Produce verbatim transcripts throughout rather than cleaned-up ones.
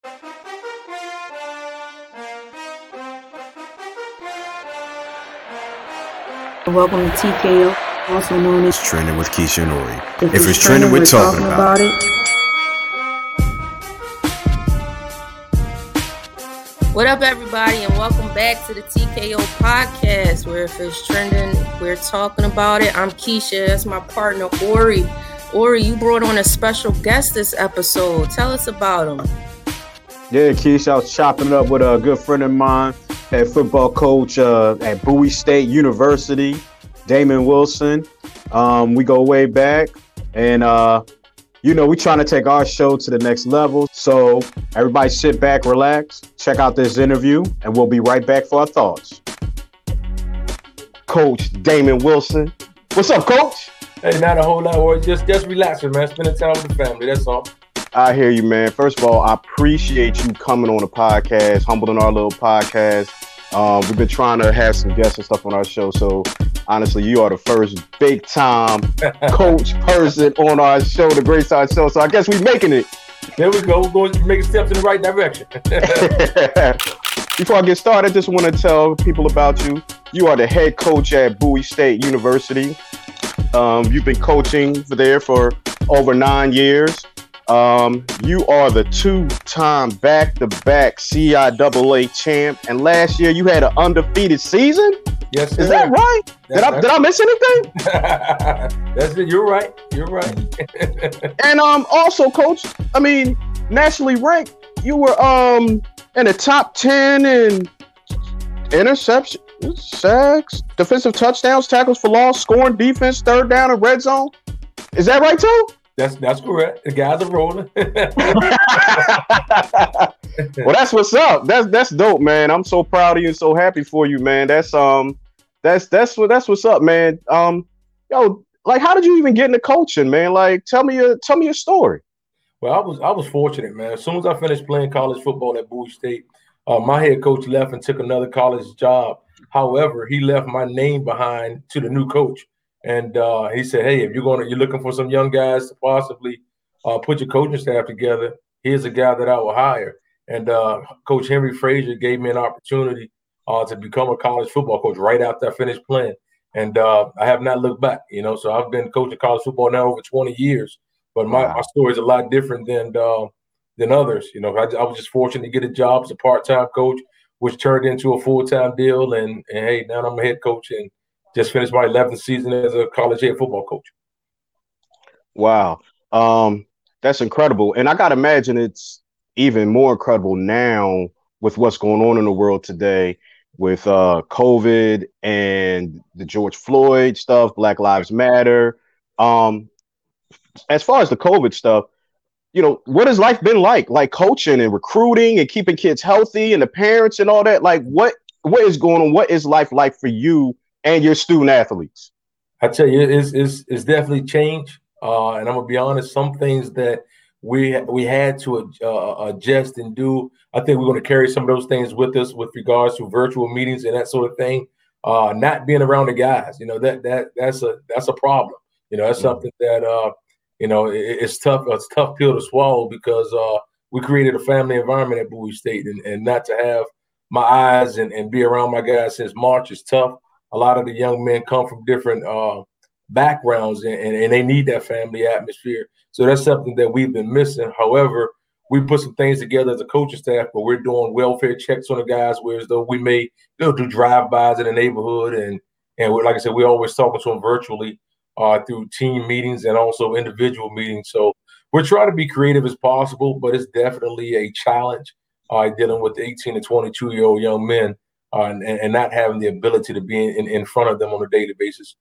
Welcome to T K O, also known as Trending with Keisha and Ori. If, if it's, it's trending, we're talking, talking about, about it. What up, everybody, and welcome back to the T K O podcast, where if it's trending, we're talking about it. I'm Keisha. That's my partner, Ori. Ori, you brought on a special guest this episode. Tell us about him. Yeah, Keisha, I was chopping it up with a good friend of mine, head football coach uh, at Bowie State University, Damon Wilson. Um, we go way back, and uh, you know, we're trying to take our show to the next level. So everybody sit back, relax, check out this interview, and we'll be right back for our thoughts. Coach Damon Wilson. What's up, Coach? Hey, not a whole lot of work. Just, just relaxing, man. Spending time with the family. That's all. I hear you, man. First of all, I appreciate you coming on the podcast, Humbled in Our Little podcast. Um, we've been trying to have some guests and stuff on our show. So honestly, you are the first big time coach person on our show, the Great Side Show. So I guess we're making it. There we go. We're going to make steps in the right direction. Before I get started, I just want to tell people about you. You are the head coach at Bowie State University. Um, you've been coaching for there for over nine years. Um, you are the two-time back-to-back C I A A champ, and last year you had an undefeated season. Yes, sir. Is that right? That, did I did I miss anything? That's it. You're right. You're right. And um, also, Coach, I mean, nationally ranked, you were um in the top ten in interception, sacks, defensive touchdowns, tackles for loss, scoring, defense, third down, and red zone. Is that right too? That's that's correct. The guys are rolling. Well, that's what's up. That's that's dope, man. I'm so proud of you and so happy for you, man. That's um, that's that's what that's what's up, man. Um, yo, like, how did you even get into coaching, man? Like, tell me your tell me your story. Well, I was I was fortunate, man. As soon as I finished playing college football at Bowie State, uh, my head coach left and took another college job. However, he left my name behind to the new coach. And uh, he said, "Hey, if you're going, to, you're looking for some young guys to possibly uh, put your coaching staff together, here's a guy that I will hire." And uh, Coach Henry Frazier gave me an opportunity uh, to become a college football coach right after I finished playing. And uh, I have not looked back, you know. So I've been coaching college football now over twenty years. But my, wow. my story is a lot different than uh, than others. You know, I, I was just fortunate to get a job as a part-time coach, which turned into a full-time deal. And, and hey, now I'm a head coach and just finished my eleventh season as a college head football coach. Wow. Um, that's incredible. And I got to imagine it's even more incredible now with what's going on in the world today with uh, COVID and the George Floyd stuff, Black Lives Matter. Um, as far as the COVID stuff, you know, what has life been like? Like coaching and recruiting and keeping kids healthy and the parents and all that? Like what what is going on? What is life like for you and your student athletes? I tell you, it's it's, it's definitely changed. Uh, and I'm gonna be honest, some things that we we had to uh, adjust and do, I think we're going to carry some of those things with us with regards to virtual meetings and that sort of thing. Uh, not being around the guys, you know, that that that's a that's a problem. You know, that's mm-hmm. something that uh, you know it, it's tough. It's a tough pill to swallow because uh, we created a family environment at Bowie State, and, and not to have my eyes and, and be around my guys since March is tough. A lot of the young men come from different uh, backgrounds, and, and, and they need that family atmosphere. So that's something that we've been missing. However, we put some things together as a coaching staff, but we're doing welfare checks on the guys, whereas though we may you know, do drive-bys in the neighborhood. And, and we're, like I said, we're always talking to them virtually uh, through team meetings and also individual meetings. So we're trying to be creative as possible, but it's definitely a challenge uh, dealing with eighteen to twenty-two-year-old young men. Uh, and, and not having the ability to be in, in front of them on a daily basis.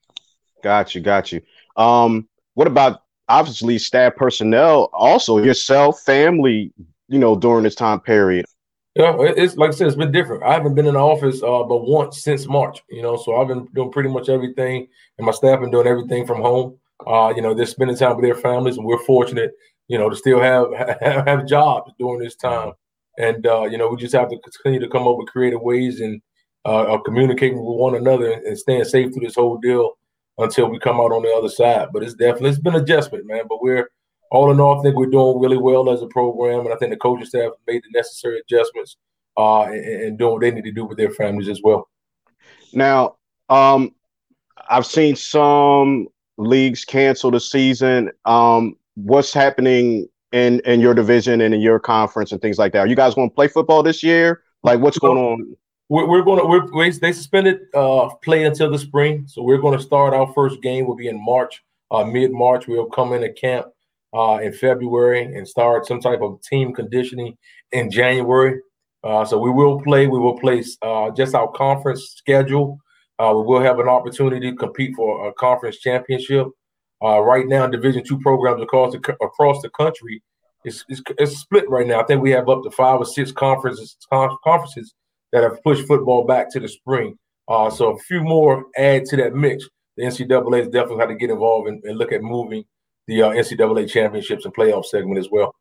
Got you, got you. Um, what about obviously staff personnel, also yourself, family, you know, during this time period? Yeah, it's like I said, it's been different. I haven't been in the office uh, but once since March, you know, so I've been doing pretty much everything, and my staff been doing everything from home. Uh, you know, they're spending time with their families, and we're fortunate, you know, to still have have, have jobs during this time. And, uh, you know, we just have to continue to come up with creative ways and uh, communicating with one another and staying safe through this whole deal until we come out on the other side. But it's definitely, it's been adjustment, man. But we're all in all, I think we're doing really well as a program, and I think the coaching staff made the necessary adjustments uh, and, and doing what they need to do with their families as well. Now, um, I've seen some leagues cancel the season. Um, what's happening in in your division and in your conference and things like that? Are you guys going to play football this year? Like, what's going on? We're, we're going to we're, we they suspended uh, play until the spring, so we're going to start our first game. Will be in March, uh, mid March. We'll come into camp uh, in February and start some type of team conditioning in January. Uh, so we will play. We will play uh, just our conference schedule. Uh, we will have an opportunity to compete for a conference championship. Uh, right now, Division two programs across the across the country is it's, it's split right now. I think we have up to five or six conferences conferences that have pushed football back to the spring. Uh, so a few more add to that mix. The N C double A has definitely had to get involved and, and look at moving the uh, N C double A championships and playoff segment as well.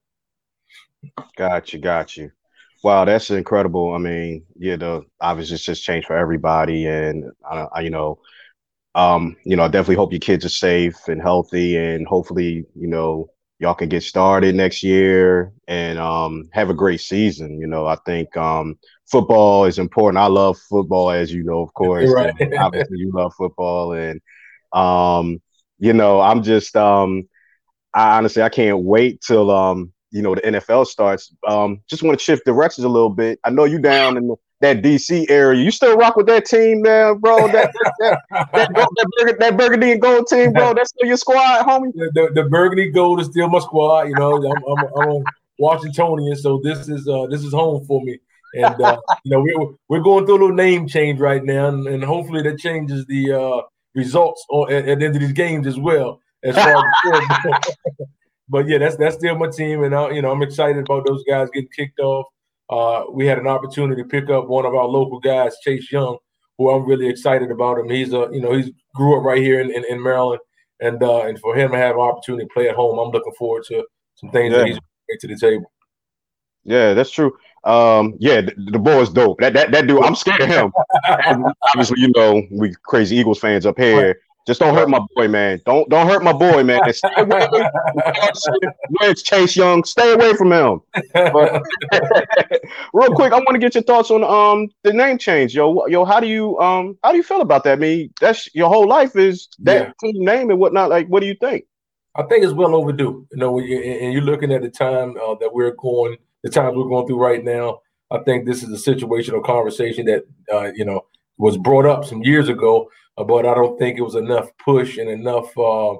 Got you, got you. Wow, that's incredible. I mean, yeah, the obviously it's just changed for everybody, and I, I, you know, um, you know, I definitely hope your kids are safe and healthy, and hopefully, you know, y'all can get started next year and um, have a great season. You know, I think um, football is important. I love football, as you know, of course. Right. Obviously, you love football, and um, you know, I'm just, um, I honestly, I can't wait till um. you know, the N F L starts. Um, just want to shift directions a little bit. I know you down in the, that D C area. You still rock with that team, man, bro? That that, that, that, that, Burger, that Burgundy and Gold team, bro. That's still your squad, homie? The, the, the Burgundy Gold is still my squad. You know, I'm, I'm, I'm a Washingtonian, so this is uh, this is home for me. And, uh, you know, we're, we're going through a little name change right now, and, and hopefully that changes the uh, results or, at, at the end of these games as well. As far as But yeah, that's that's still my team, and I, you know I'm excited about those guys getting kicked off. Uh, we had an opportunity to pick up one of our local guys, Chase Young, who I'm really excited about him. He's a you know he's grew up right here in, in, in Maryland, and uh, and for him to have an opportunity to play at home, I'm looking forward to some things Yeah. that he's bringing to the table. Yeah, that's true. Um, yeah, the, the boy is dope. That that that dude, I'm scared of him. Obviously, you know, we crazy Eagles fans up here. Just don't hurt my boy, man. Don't don't hurt my boy, man. Stay away. Where's Chase Young? Stay away from him. But, real quick, I want to get your thoughts on um the name change, yo. Yo, how do you um how do you feel about that? I mean, that's your whole life is that Yeah. team name and whatnot. Like, what do you think? I think it's well overdue. You know, when you- and you're looking at the time uh, that we're going, the times we're going through right now. I think this is a situational conversation that uh, you know was brought up some years ago, uh, but I don't think it was enough push and enough uh, uh,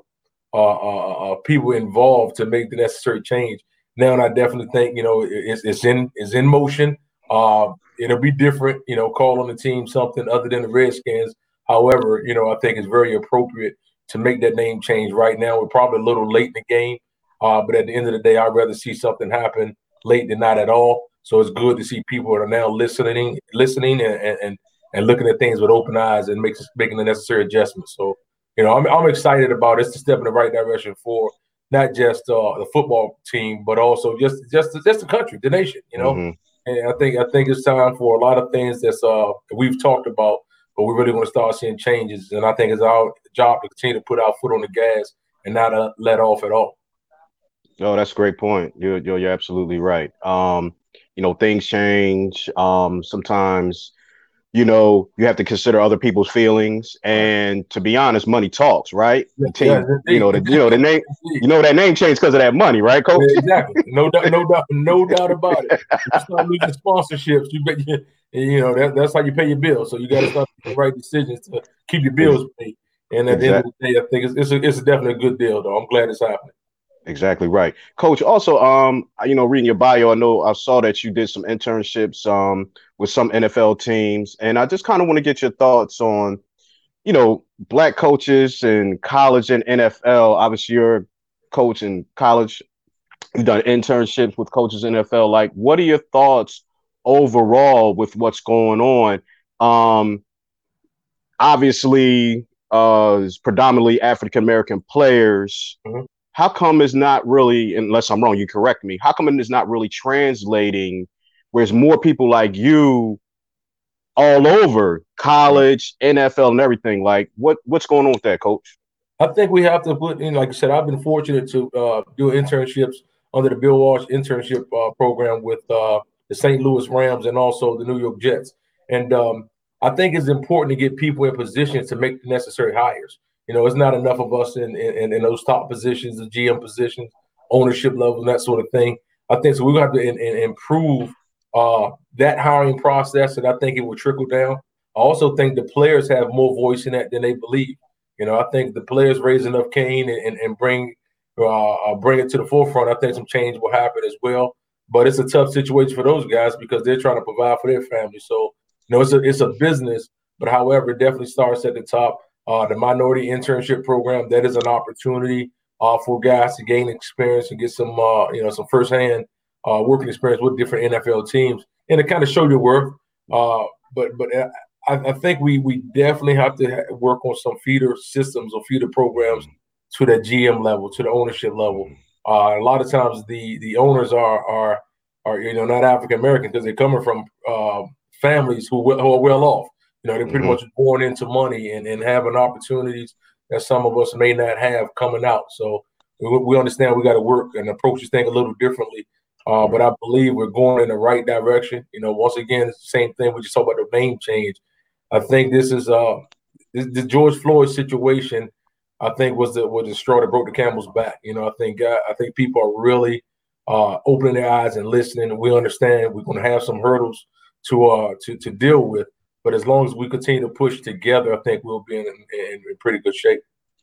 uh, uh, people involved to make the necessary change. Now, and I definitely think you know it's, it's in it's in motion. Uh, it'll be different, you know, call on the team something other than the Redskins. However, you know, I think it's very appropriate to make that name change right now. We're probably a little late in the game, uh, but at the end of the day, I'd rather see something happen late than not at all. So it's good to see people that are now listening, listening, and and, and looking at things with open eyes and makes making the necessary adjustments. So you know, I'm I'm excited about it. It's a step in the right direction for not just uh, the football team, but also just just just the country, the nation. You know, Mhm. and I think I think it's time for a lot of things that's uh that we've talked about, but we really want to start seeing changes. And I think it's our job to continue to put our foot on the gas and not uh, let off at all. Oh, that's a great point. You're, you're you're absolutely right. Um, you know, things change. Um, sometimes, you know, you have to consider other people's feelings. And to be honest, money talks, right? The team, Yeah, you know, the you know the name, you know that name changed because of that money, right, Coach? Yeah, exactly. No doubt, no doubt, no doubt about it. You start losing sponsorships. You bet you, you know that, that's how you pay your bills. So you got to start making the right decisions to keep your bills paid. And at the end of the day, I think it's it's, a, it's definitely a good deal, though. I'm glad it's happening. Exactly right, Coach. Also, um, you know, reading your bio, I know I saw that you did some internships um with some N F L teams, and I just kind of want to get your thoughts on, you know, black coaches in college and N F L. Obviously, you're a coach in college. You've done internships with coaches in N F L. Like, what are your thoughts overall with what's going on? Um, obviously, uh, it's predominantly African American players. Mhm. How come it's not really, unless I'm wrong, you correct me, how come it's not really translating where there's more people like you all over college, N F L, and everything? Like, what what's going on with that, Coach? I think we have to put in, like I said, I've been fortunate to uh, do internships under the Bill Walsh internship uh, program with uh, the Saint Louis Rams and also the New York Jets. And um, I think it's important to get people in positions to make the necessary hires. You know, it's not enough of us in, in, in those top positions, the G M positions, ownership level, and that sort of thing. I think so. We're going to have to in, in improve uh, that hiring process, and I think it will trickle down. I also think the players have more voice in that than they believe. You know, I think the players raise enough cane and, and, and bring uh, bring it to the forefront. I think some change will happen as well. But it's a tough situation for those guys because they're trying to provide for their family. So, you know, it's a it's a business, but however, it definitely starts at the top. Uh, the minority internship program, that is an opportunity uh, for guys to gain experience and get some, uh, you know, some firsthand uh, working experience with different N F L teams and to kind of show your worth. Uh, but but I, I think we we definitely have to ha- work on some feeder systems or feeder programs to that G M level, to the ownership level. Uh, a lot of times the the owners are are are you know not African American because they're coming from uh, families who, who are well off. You know, they're pretty mm-hmm. much born into money and, and having opportunities that some of us may not have coming out. So we, we understand we got to work and approach this thing a little differently. Uh, but I believe we're going in the right direction. You know, once again, it's the same thing. We just talked about the name change. I think this is uh this, the George Floyd situation. I think was the was the straw that broke the camel's back. You know, I think uh, I think people are really uh, opening their eyes and listening. And we understand we're going to have some hurdles to uh to to deal with. But as long as we continue to push together, I think we'll be in, in, in pretty good shape.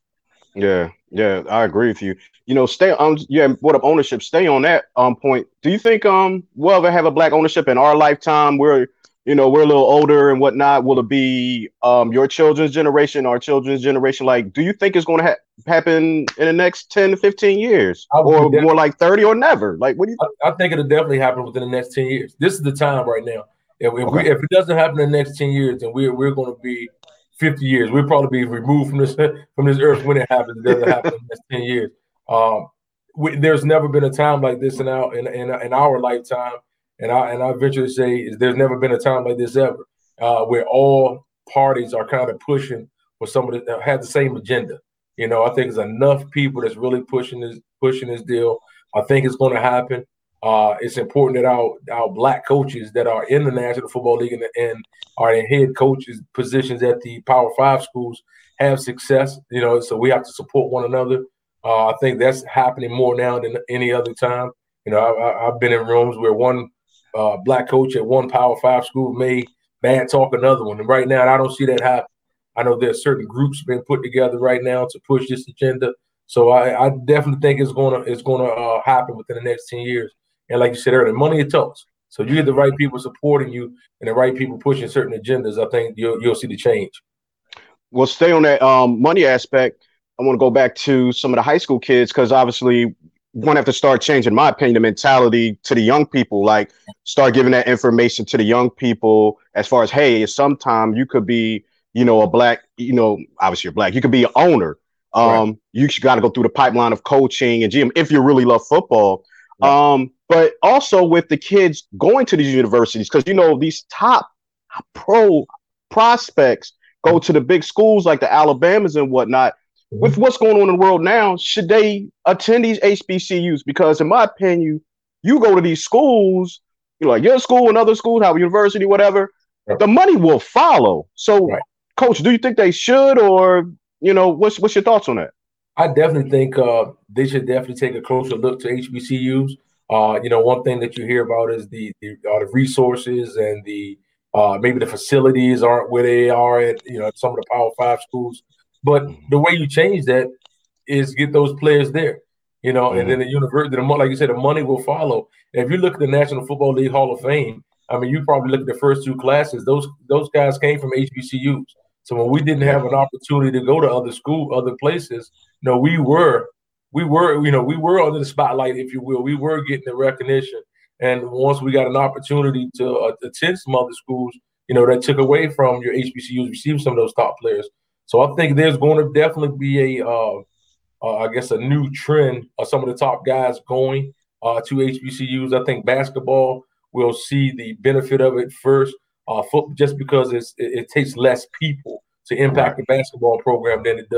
Yeah, yeah, I agree with you. You know, stay on. Yeah, what up ownership? Stay on that um point. Do you think um we'll ever have a black ownership in our lifetime? We're you know we're a little older and whatnot. Will it be um your children's generation, our children's generation? Like, do you think it's going to ha- happen in the next ten to fifteen years, or more like thirty, or never? Like, what do you? I, I think it'll definitely happen within the next ten years. This is the time right now. If, if, okay. we, if it doesn't happen in the next ten years, then we're we're going to be fifty years. We'll probably be removed from this from this earth when it happens. It doesn't happen in the next ten years. Um, we, there's never been a time like this in our in, in, in our lifetime, and I and I venture to say is there's never been a time like this ever, uh, where all parties are kind of pushing for somebody that have the same agenda. You know, I think there's enough people that's really pushing this pushing this deal. I think it's going to happen. Uh, it's important that our, our black coaches that are in the National Football League and, and are in head coaches positions at the Power Five schools have success. You know, so we have to support one another. Uh, I think that's happening more now than any other time. You know, I, I've been in rooms where one uh, black coach at one Power Five school may bad talk another one, and right now I don't see that happen. I know there's certain groups being put together right now to push this agenda. So I, I definitely think it's gonna it's gonna uh, happen within the next ten years. And like you said earlier, money it talks. So you get the right people supporting you and the right people pushing certain agendas, I think you'll you'll see the change. Well, stay on that um, money aspect. I want to go back to some of the high school kids because obviously we're going to have to start changing, in my opinion, the mentality to the young people. Like start giving that information to the young people as far as, hey, sometime you could be, you know, a black, you know, obviously you're black. You could be an owner. Um, right. You got to go through the pipeline of coaching and G M if you really love football. Right. Um, but also with the kids going to these universities, because, you know, these top pro prospects go to the big schools like the Alabamas and whatnot. Mm-hmm. With what's going on in the world now, should they attend these H B C Us? Because in my opinion, you go to these schools, you know, like your school and other schools, Howard University, whatever, right. The money will follow. So, right. Coach, do you think they should, or, you know, what's what's your thoughts on that? I definitely think uh, they should definitely take a closer look to H B C Us. Uh, you know, one thing that you hear about is the the, uh, the resources and the uh, maybe the facilities aren't where they are at, you know, some of the Power Five schools. But the way you change that is get those players there, you know, mm-hmm. and then the university, the, like you said, the money will follow. And if you look at the National Football League Hall of Fame, I mean, you probably look at the first two classes, those those guys came from H B C Us. So when we didn't have an opportunity to go to other school, other places, you know, we were, we were, you know, we were under the spotlight, if you will. We were getting the recognition. And once we got an opportunity to uh, attend some other schools, you know, that took away from your H B C Us, receive some of those top players. So I think there's going to definitely be a, uh, uh, I guess, a new trend of some of the top guys going uh, to H B C Us. I think basketball will see the benefit of it first, uh, foot, just because it's, it, it takes less people to impact the basketball program than it does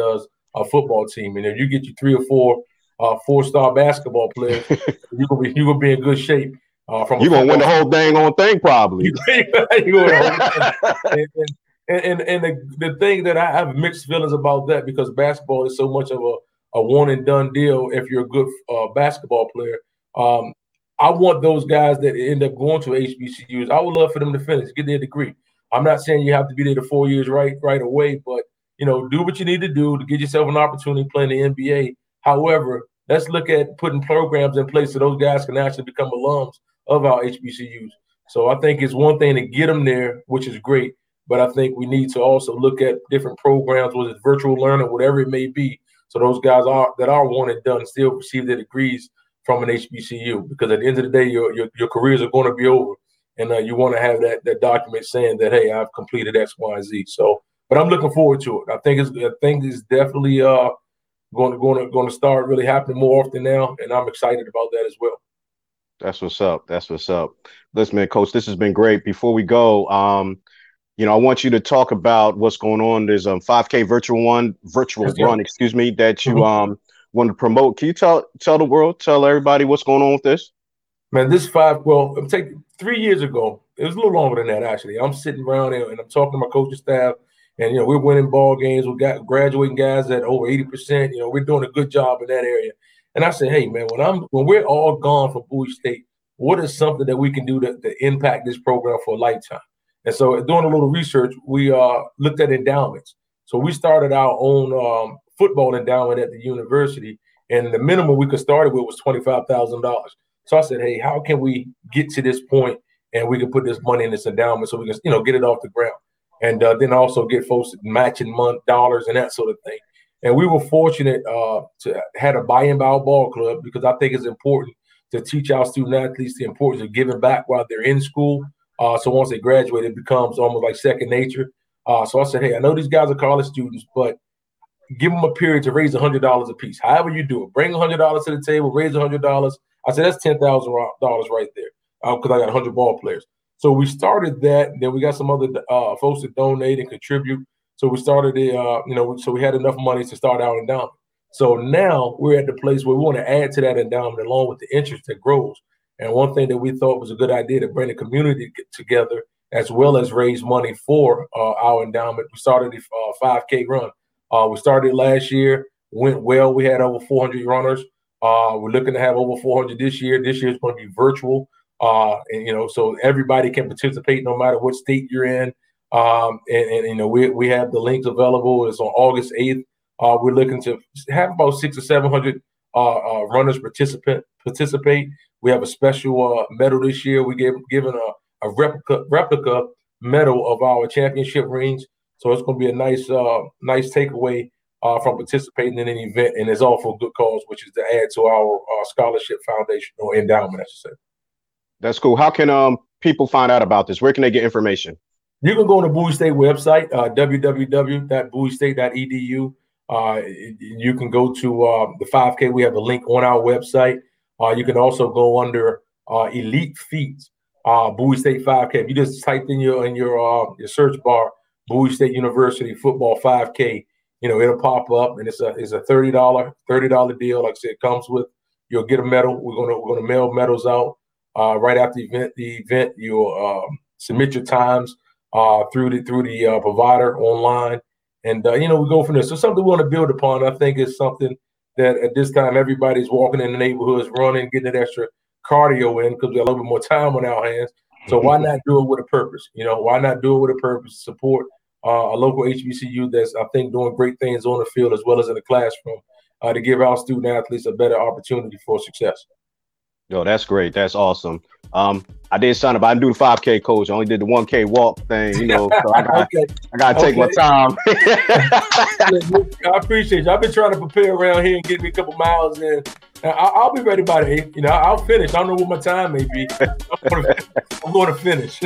a football team. And if you get you three or four uh, four-star basketball players, you're gonna be you're gonna be in good shape. Uh, from you're gonna win the whole dang on thing, probably. You're gonna and, and, and, and the, the thing that I have mixed feelings about that, because basketball is so much of a, a one and done deal if you're a good uh, basketball player. Um, I want those guys that end up going to H B C Us. I would love for them to finish, get their degree. I'm not saying you have to be there the four years right right away, but you know, do what you need to do to get yourself an opportunity playing the N B A. However, let's look at putting programs in place so those guys can actually become alums of our H B C Us. So I think it's one thing to get them there, which is great, but I think we need to also look at different programs, whether it's virtual learning, whatever it may be, so those guys are that are one and done still receive their degrees from an H B C U, because at the end of the day, your your, your careers are going to be over, and uh, you want to have that that document saying that, hey, I've completed X, Y, and Z. So, but I'm looking forward to it. I think it's I think it's definitely uh going to going to going to start really happening more often now, and I'm excited about that as well. That's what's up. That's what's up. Listen, man, Coach, this has been great. Before we go, um, you know, I want you to talk about what's going on. There's a um, five K virtual one, virtual yes, run, yeah. excuse me, that you mm-hmm. um want to promote. Can you tell tell the world, tell everybody what's going on with this? Man, this five, well, I'm taking three years ago. It was a little longer than that, actually. I'm sitting around and, and I'm talking to my coaching staff, and you know, we're winning ball games. We got graduating guys at over eighty percent. You know, we're doing a good job in that area. And I said, hey, man, when I'm when we're all gone from Bowie State, what is something that we can do to, to impact this program for a lifetime? And so doing a little research, we uh, looked at endowments. So we started our own um, football endowment at the university, and the minimum we could start it with was twenty-five thousand dollars. So I said, hey, how can we get to this point and we can put this money in this endowment so we can, you know, get it off the ground, and uh, then also get folks matching month dollars and that sort of thing. And we were fortunate uh, to had a buy-in by our ball club, because I think it's important to teach our student athletes the importance of giving back while they're in school. Uh, so once they graduate, it becomes almost like second nature. Uh, so I said, hey, I know these guys are college students, but give them a period to raise one hundred dollars a piece. However you do it, bring one hundred dollars to the table, raise one hundred dollars. I said, that's ten thousand dollars right there, because uh, I got one hundred ball players. So we started that. Then we got some other uh, folks that donate and contribute. So we started it, uh, you know, so we had enough money to start our endowment. So now we're at the place where we want to add to that endowment along with the interest that grows. And one thing that we thought was a good idea to bring the community together as well as raise money for uh, our endowment. We started the uh, five K run. Uh, we started last year, went well. We had over four hundred runners. Uh, we're looking to have over four hundred this year. This year is going to be virtual. Uh, and, you know, so everybody can participate no matter what state you're in. Um, and, and, you know, we, we have the links available. It's on August eighth. Uh, we're looking to have about six or seven hundred uh, uh, runners participant participate. We have a special uh, medal this year. We gave given a, a replica replica medal of our championship rings. So it's going to be a nice uh, nice takeaway uh, from participating in an event, and it's all for a good cause, which is to add to our uh, scholarship foundation or endowment, I should say. That's cool. How can um people find out about this? Where can they get information? You can go on the Bowie State website, uh, w w w dot bowie state dot e d u. Uh, you can go to uh, the five K. We have a link on our website. Uh, you can also go under uh, Elite Feats, uh, Bowie State five K. If you just type in your in your uh, your search bar, Bowie State University football five K, you know, it'll pop up, and it's a it's a thirty dollar deal. Like I said, it comes with, you'll get a medal. We're gonna we're gonna mail medals out uh, right after the event. The event, you'll um, submit your times uh, through the through the uh, provider online. And, uh, you know, we go from there. So something we want to build upon. I think is something that at this time everybody's walking in the neighborhoods, running, getting that extra cardio in because we have a little bit more time on our hands. So why not do it with a purpose? You know, why not do it with a purpose? Support uh, a local H B C U that's, I think, doing great things on the field as well as in the classroom uh, to give our student athletes a better opportunity for success. Yo, that's great. That's awesome. Um, I did sign up. I didn't do the five K, coach. I only did the one K walk thing, you know. So I got okay. I gotta take okay. my time. I appreciate you. I've been trying to prepare around here and get me a couple miles in. I'll, I'll be ready by the eighth. You know, I'll finish. I don't know what my time may be. I'm going to, I'm going to finish.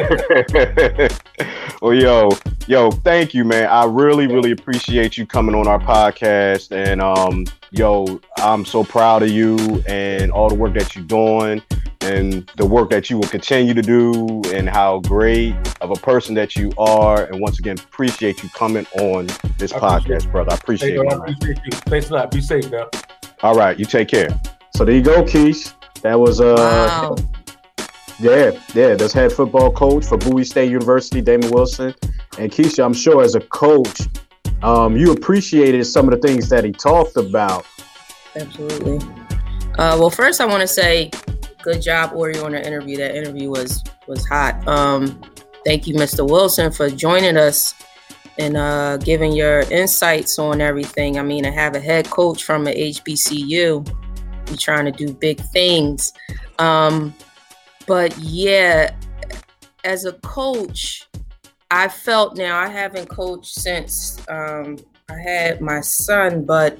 Well, yo, yo, thank you, man. I really, really appreciate you coming on our podcast. And um, yo, I'm so proud of you and all the work that you're doing. and the work that you will continue to do and how great of a person that you are. And once again, appreciate you coming on this I podcast, brother. I appreciate it. I appreciate you. Thanks a lot. Be safe now. All right. You take care. So there you go, Keish. That was uh wow. yeah, yeah. That's head football coach for Bowie State University, Damon Wilson. And Keisha, I'm sure as a coach, um, you appreciated some of the things that he talked about. Absolutely. Uh, well, first I want to say, good job, Ori, on the interview. That interview was was hot. Um, thank you, Mister Wilson, for joining us and uh, giving your insights on everything. I mean, to have a head coach from an H B C U, you're trying to do big things. Um, but yeah, as a coach, I felt now I haven't coached since um, I had my son, but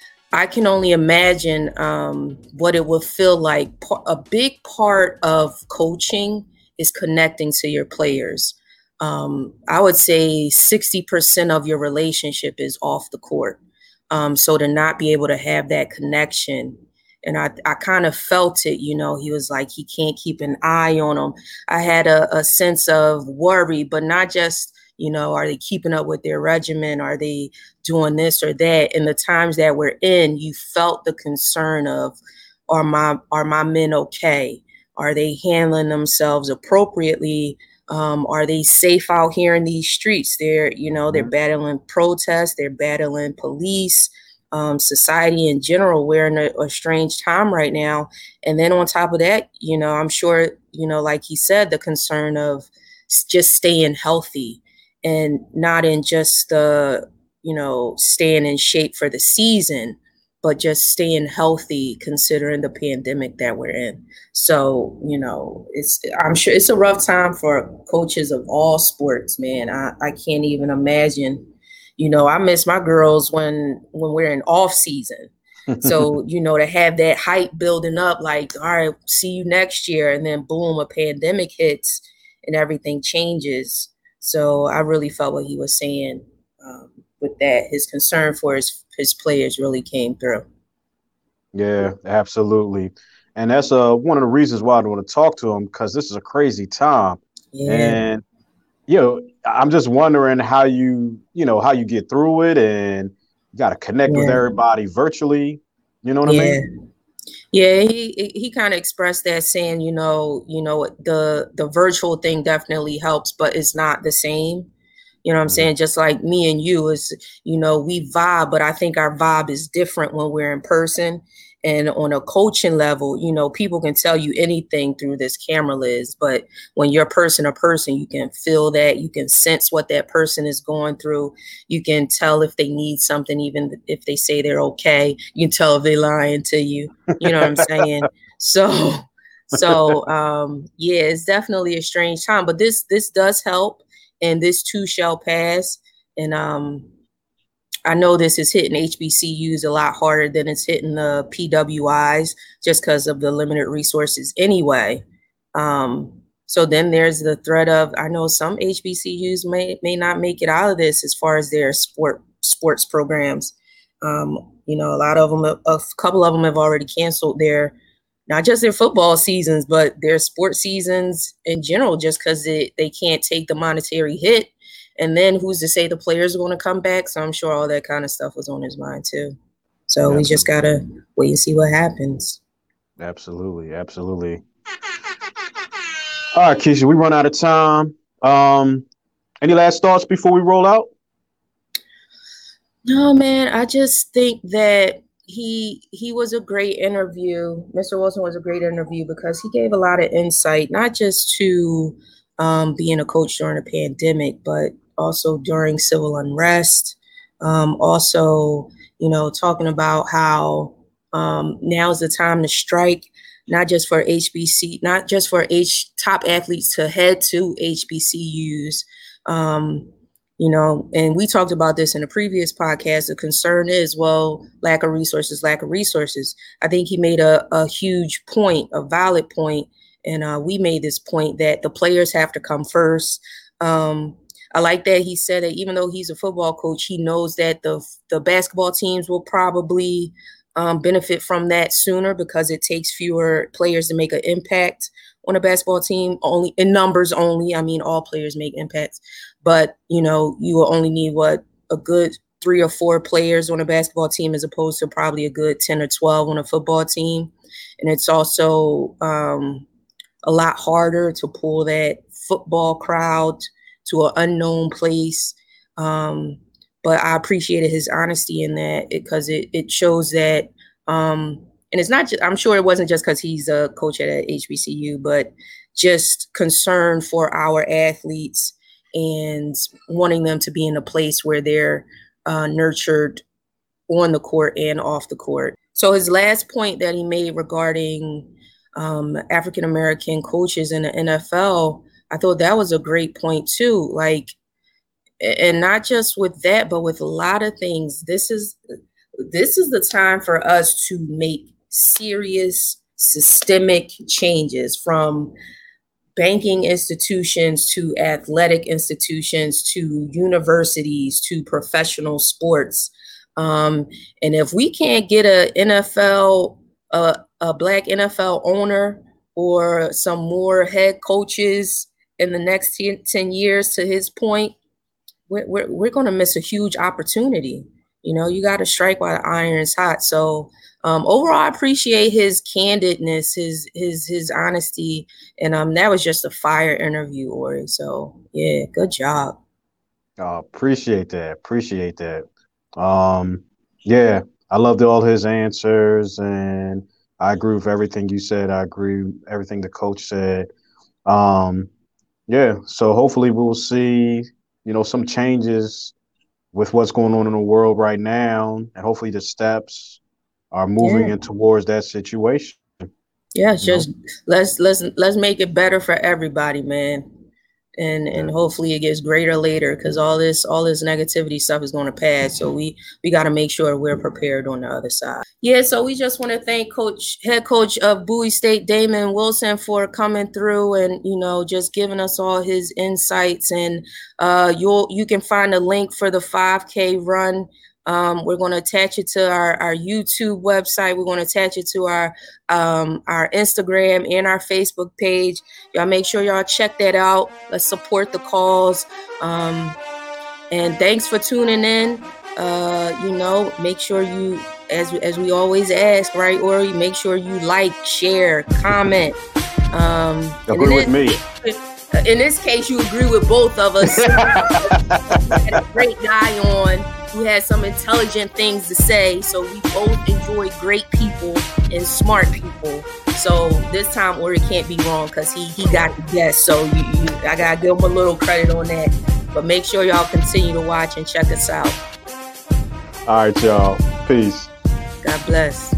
I can only imagine um, what it would feel like. A big part of coaching is connecting to your players. Um, I would say sixty percent of your relationship is off the court. Um, so to not be able to have that connection, and I, I kind of felt it, you know, he was like, he can't keep an eye on him. I had a, a sense of worry, but not just, you know, are they keeping up with their regimen? Are they doing this or that? In the times that we're in, you felt the concern of, are my are my men okay? Are they handling themselves appropriately? Um, are they safe out here in these streets? They're, you know, they're battling protests, they're battling police, um, society in general. We're in a, a strange time right now. And then on top of that, you know, I'm sure, you know, like he said, the concern of just staying healthy. And not in just the, you know, staying in shape for the season, but just staying healthy considering the pandemic that we're in. So, you know, it's I'm sure it's a rough time for coaches of all sports, man. I, I can't even imagine. You know, I miss my girls when when we're in off season. So, you know, to have that hype building up, like, all right, see you next year. And then boom, a pandemic hits and everything changes. So I really felt what he was saying um, with that. His concern for his his players really came through. Yeah, absolutely. And that's uh, one of the reasons why I want to talk to him, because this is a crazy time. Yeah. And, you know, I'm just wondering how you, you know, how you get through it, and you got to connect yeah. with everybody virtually. You know what yeah. I mean? Yeah, he he kind of expressed that, saying, you know, you know, the the virtual thing definitely helps, but it's not the same. You know what I'm mm-hmm. saying? Just like me and you is, you know, we vibe, but I think our vibe is different when we're in person. And on a coaching level, you know, people can tell you anything through this camera, Liz, but when you're person to person, you can feel that, you can sense what that person is going through. You can tell if they need something, even if they say they're okay. You can tell if they're lying to you. You know what I'm saying? So, so um, yeah, it's definitely a strange time, but this this does help, and this too shall pass. And um, I know this is hitting H B C Us a lot harder than it's hitting the P W Is, just because of the limited resources anyway. Um, so then there's the threat of, I know some H B C Us may may not make it out of this as far as their sport sports programs. Um, you know, a lot of them, a couple of them have already canceled their, not just their football seasons, but their sports seasons in general, just because they, they can't take the monetary hit. And then who's to say the players are going to come back? So I'm sure all that kind of stuff was on his mind too. So absolutely. We just got to wait and see what happens. Absolutely. Absolutely. All right, Keisha, we run out of time. Um, any last thoughts before we roll out? No, man, I just think that he he was a great interview. Mister Wilson was a great interview because he gave a lot of insight, not just to um, being a coach during a pandemic, but also during civil unrest. Um, also, you know, talking about how um, now's the time to strike, not just for H B C, not just for H top athletes to head to H B C Us. Um, you know, and we talked about this in a previous podcast. The concern is, well, lack of resources, lack of resources. I think he made a, a huge point, a valid point. And uh, we made this point that the players have to come first. Um, I like that he said that even though he's a football coach, he knows that the the basketball teams will probably um, benefit from that sooner because it takes fewer players to make an impact on a basketball team, only in numbers only. I mean, all players make impacts, but you know, you will only need what a good three or four players on a basketball team as opposed to probably a good ten or twelve on a football team. And it's also um, a lot harder to pull that football crowd to an unknown place. Um, but I appreciated his honesty in that because it, it shows that, um, and it's not just, I'm sure it wasn't just because he's a coach at H B C U, but just concern for our athletes and wanting them to be in a place where they're uh, nurtured on the court and off the court. So his last point that he made regarding um, African-American coaches in the N F L, I thought that was a great point too. Like, and not just with that, but with a lot of things, this is, this is the time for us to make serious systemic changes, from banking institutions to athletic institutions to universities to professional sports. Um, and if we can't get a N F L, uh, a black N F L owner or some more head coaches in the next ten, ten years, to his point, we're, we're, we're going to miss a huge opportunity. You know, you got to strike while the iron's hot. So um, overall, I appreciate his candidness, his his his honesty, and um, that was just a fire interview, Ori. So yeah, good job. Uh, appreciate that. Appreciate that. Um, yeah, I loved all his answers, and I agree with everything you said. I agree with everything the coach said. Um, yeah, so hopefully we'll see, you know, some changes with what's going on in the world right now, and hopefully the steps are moving Yeah. in towards that situation. Yeah, it's You know? just let's let's let's make it better for everybody, man. And and hopefully it gets greater later, because all this all this negativity stuff is going to pass. So we we got to make sure we're prepared on the other side. Yeah. So we just want to thank Coach, head coach of Bowie State, Damon Wilson, for coming through and you know just giving us all his insights. And uh, you'll you can find a link for the five K run. Um, we're going to attach it to our, our YouTube website. We're going to attach it to our um, our Instagram and our Facebook page. Y'all make sure y'all check that out. Let's support the cause. Um, and thanks for tuning in. Uh, you know, make sure you, as as we always ask, right, Ori, make sure you like, share, comment. Um, Agree with me. In this case, you agree with both of us. We had a great guy on who had some intelligent things to say. So we both enjoy great people and smart people. So this time, Ori can't be wrong because he he got the guest. So you, you, I gotta give him a little credit on that. But make sure y'all continue to watch and check us out. All right, y'all. Peace. God bless.